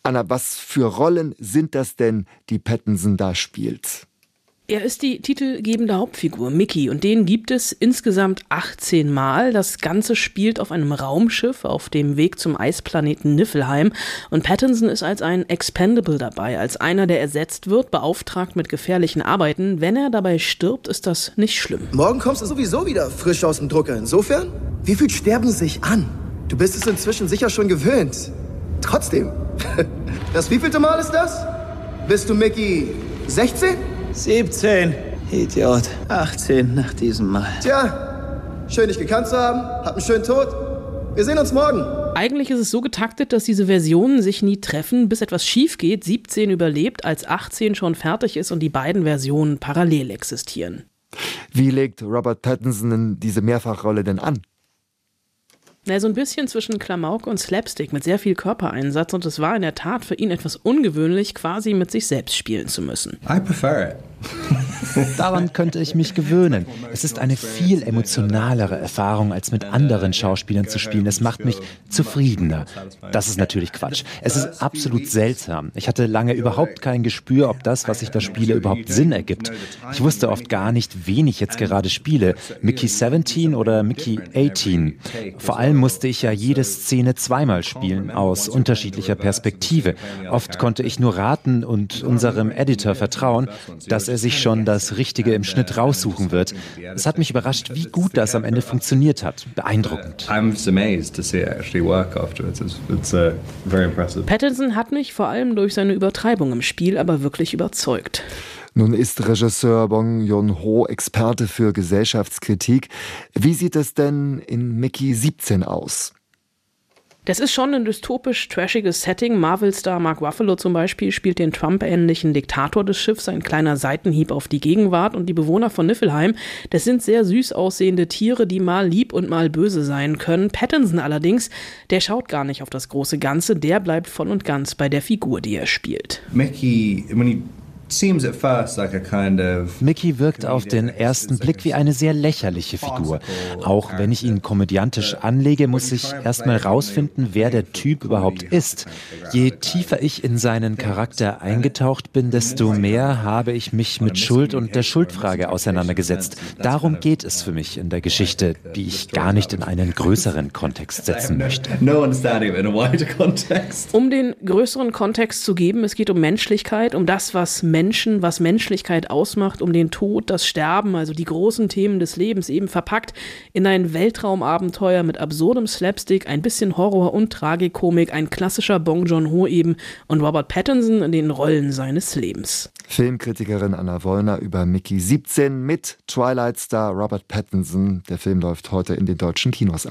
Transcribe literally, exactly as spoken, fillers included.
Anna, was für Rollen sind das denn, die Pattinson da spielt? Er ist die titelgebende Hauptfigur, Mickey, und den gibt es insgesamt achtzehn Mal. Das Ganze spielt auf einem Raumschiff auf dem Weg zum Eisplaneten Niflheim. Und Pattinson ist als ein Expendable dabei, als einer, der ersetzt wird, beauftragt mit gefährlichen Arbeiten. Wenn er dabei stirbt, ist das nicht schlimm. Morgen kommst du sowieso wieder frisch aus dem Drucker. Insofern, wie viel sterben sich an? Du bist es inzwischen sicher schon gewöhnt. Trotzdem. Das wievielte Mal ist das? Bist du Mickey sechzehn? siebzehn. Idiot. achtzehn nach diesem Mal. Tja, schön dich gekannt zu haben. Hab einen schönen Tod. Wir sehen uns morgen. Eigentlich ist es so getaktet, dass diese Versionen sich nie treffen, bis etwas schief geht, siebzehn überlebt, als achtzehn schon fertig ist und die beiden Versionen parallel existieren. Wie legt Robert Pattinson diese Mehrfachrolle denn an? Na, so ein bisschen zwischen Klamauk und Slapstick mit sehr viel Körpereinsatz, und es war in der Tat für ihn etwas ungewöhnlich, quasi mit sich selbst spielen zu müssen. I prefer it. Daran könnte ich mich gewöhnen. Es ist eine viel emotionalere Erfahrung, als mit anderen Schauspielern zu spielen. Es macht mich zufriedener. Das ist natürlich Quatsch. Es ist absolut seltsam. Ich hatte lange überhaupt kein Gespür, ob das, was ich da spiele, überhaupt Sinn ergibt. Ich wusste oft gar nicht, wen ich jetzt gerade spiele. Mickey siebzehn oder Mickey achtzehn. Vor allem musste ich ja jede Szene zweimal spielen, aus unterschiedlicher Perspektive. Oft konnte ich nur raten und unserem Editor vertrauen, dass er sich schon das Richtige im Schnitt raussuchen wird. Es hat mich überrascht, wie gut das am Ende funktioniert hat. Beeindruckend. Pattinson hat mich vor allem durch seine Übertreibung im Spiel aber wirklich überzeugt. Nun ist Regisseur Bong Joon-ho Experte für Gesellschaftskritik. Wie sieht es denn in Mickey siebzehn aus? Das ist schon ein dystopisch-trashiges Setting. Marvel-Star Mark Ruffalo zum Beispiel spielt den Trump-ähnlichen Diktator des Schiffs, ein kleiner Seitenhieb auf die Gegenwart. Und die Bewohner von Niflheim, das sind sehr süß aussehende Tiere, die mal lieb und mal böse sein können. Pattinson allerdings, der schaut gar nicht auf das große Ganze, der bleibt voll und ganz bei der Figur, die er spielt. Mickey, when he seems at first like a kind of Mickey wirkt auf den ersten Blick wie eine sehr lächerliche Figur. Auch wenn ich ihn komödiantisch anlege, muss ich erstmal rausfinden, wer der Typ überhaupt ist. Je tiefer ich in seinen Charakter eingetaucht bin, desto mehr habe ich mich mit Schuld und der Schuldfrage auseinandergesetzt. Darum geht es für mich in der Geschichte, die ich gar nicht in einen größeren Kontext setzen möchte. Um den größeren Kontext zu geben, es geht um Menschlichkeit, um das, was Menschen Menschen, was Menschlichkeit ausmacht, um den Tod, das Sterben, also die großen Themen des Lebens, eben verpackt in ein Weltraumabenteuer mit absurdem Slapstick, ein bisschen Horror und Tragikomik, ein klassischer Bong Joon-ho eben und Robert Pattinson in den Rollen seines Lebens. Filmkritikerin Anna Wollner über Mickey siebzehn mit Twilight-Star Robert Pattinson. Der Film läuft heute in den deutschen Kinos.